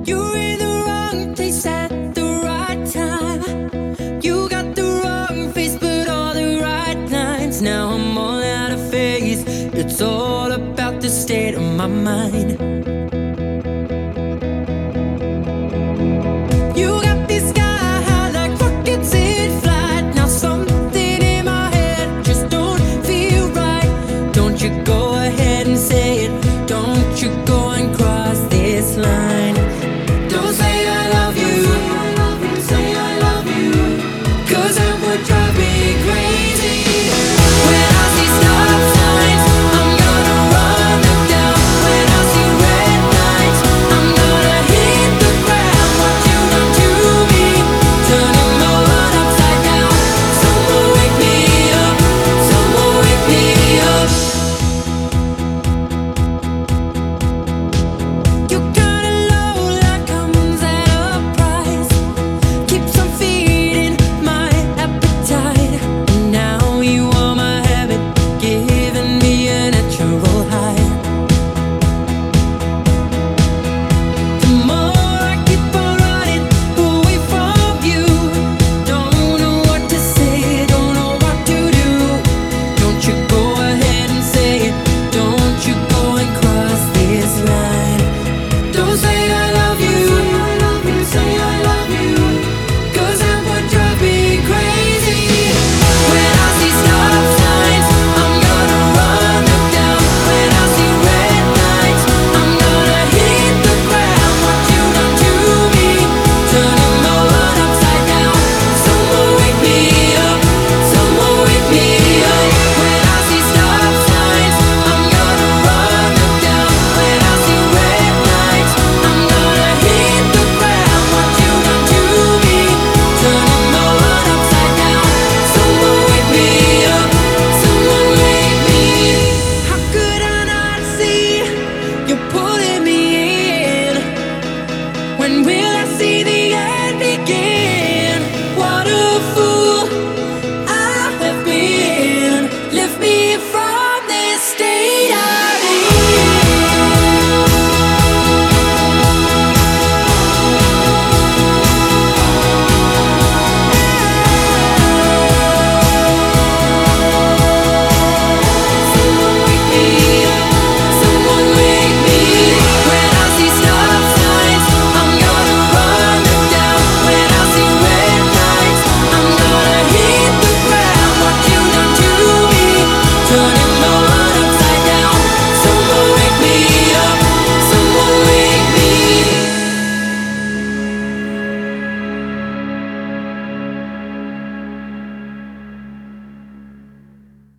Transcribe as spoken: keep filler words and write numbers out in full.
You're in the wrong place at the right time. You got the wrong face, but all the right lines. Now I'm all out of faith. It's all about the state of my mind. You got me sky high like rockets in flight. Now something in my head just don't feel right. Don't you go ahead and say it. Don't you go and cross this line.